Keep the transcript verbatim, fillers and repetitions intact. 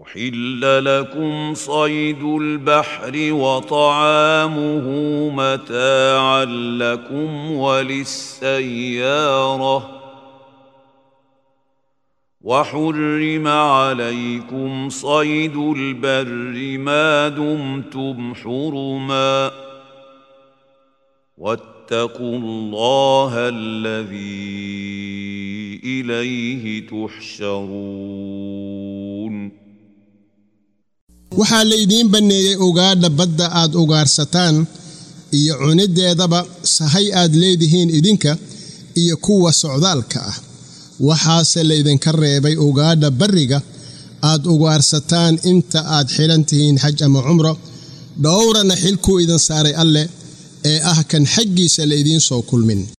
أحل لكم صيد البحر وطعامه متاعا لكم وللسيارة وحرم عليكم صيد البر ما دمتم حرما واتقوا الله الذي إليه تحشرون waxaa laydiin banneeyey ugaadha badda aad ugaarsataan iyo cunideedaba sahay aad leedihiin idinka iyo kuwa socdaalka ah waxaase laydinka reebay ugaadha barriga aad ugaarsataan inta aad xilan tihiin xaj ama cumro dhowrana xilkuu idin saaray alle ee ah kan xaggiisa laydiin soo kulmin